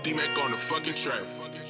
D-Mac on the fucking track.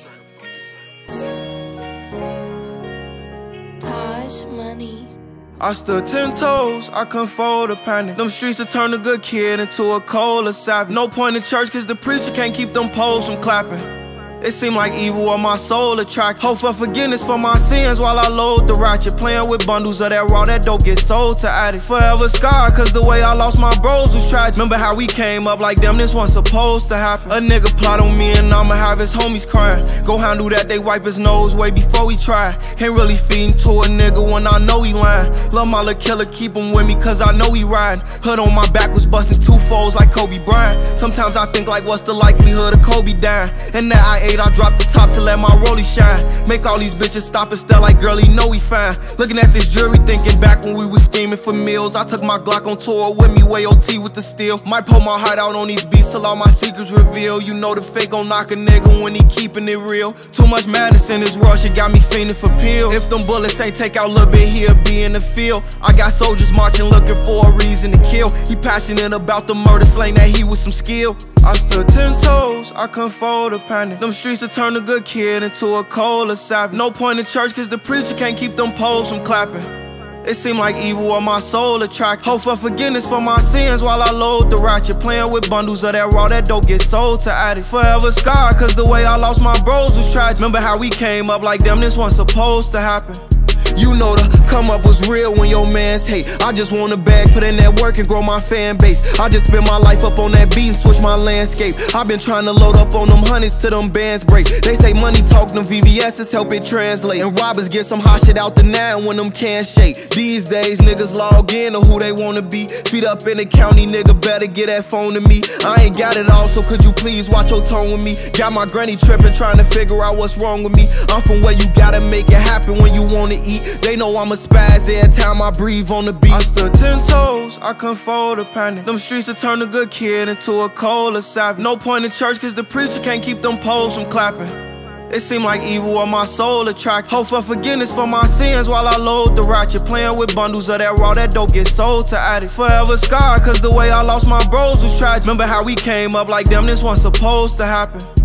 Taj Money. I stood 10 toes, I couldn't fold a panic. Them streets have turned a good kid into a cold or savage. No point in church cause the preacher can't keep them poles from clapping. It seemed like evil on my soul attract. Hope for forgiveness for my sins while I load the ratchet. Playing with bundles of that raw, that dope get sold to addicts. Forever scarred cause the way I lost my bros was tragic. Remember how we came up like damn this wasn't supposed to happen. A nigga plot on me and I'ma have his homies crying. Go handle that, they wipe his nose way before we try. Can't really feed to a nigga when I know he lying. Love my little killer, keep him with me cause I know he riding. Hood on my back was busting two folds like Kobe Bryant. Sometimes I think like what's the likelihood of Kobe dying. And that I dropped the top to let my rollie shine. Make all these bitches stop and stare like girl, he know he fine. Looking at this jury thinking back when we was scheming for meals. I took my Glock on tour with me, way OT with the steel. Might pull my heart out on these beats till all my secrets reveal. You know the fake gon' knock a nigga when he keeping it real. Too much madness in this world, shit got me fiending for pills. If them bullets ain't take out a little bit, he'll be in the field. I got soldiers marching looking for a reason to kill. He passionate about the murder, slaying that he with some skill. I stood 10 toes, I couldn't fold a panic. Them streets have turned a good kid into a cold or savage. No point in church cause the preacher can't keep them poles from clapping. It seemed like evil on my soul attract. Hope for forgiveness for my sins while I load the ratchet. Playing with bundles of that raw, that dope get sold to addicts. Forever scarred cause the way I lost my bros was tragic. Remember how we came up like damn this wasn't supposed to happen. You know the come up was real when your mans hate. I just want a bag, put in that work and grow my fan base. I just spent my life up on that beat and switch my landscape. I've been trying to load up on them hundreds till them bands break. They say money talk, them VVS's help it translate. And robbers get some hot shit out the now when them can't shake. These days niggas log in to who they wanna be. Feet up in the county, nigga better get that phone to me. I ain't got it all, so could you please watch your tone with me? Got my granny tripping, trying to figure out what's wrong with me. I'm from where you gotta make it happen when you wanna eat. They know I'm a spaz every time I breathe on the beat. I stood 10 toes, I couldn't fold a panic. Them streets have turned a good kid into a cold or savage. No point in church cause the preacher can't keep them poles from clapping. It seemed like evil on my soul attract. Hope for forgiveness for my sins while I load the ratchet. Playing with bundles of that raw, that dope get sold to addicts. Forever scarred cause the way I lost my bros was tragic. Remember how we came up like damn this wasn't supposed to happen.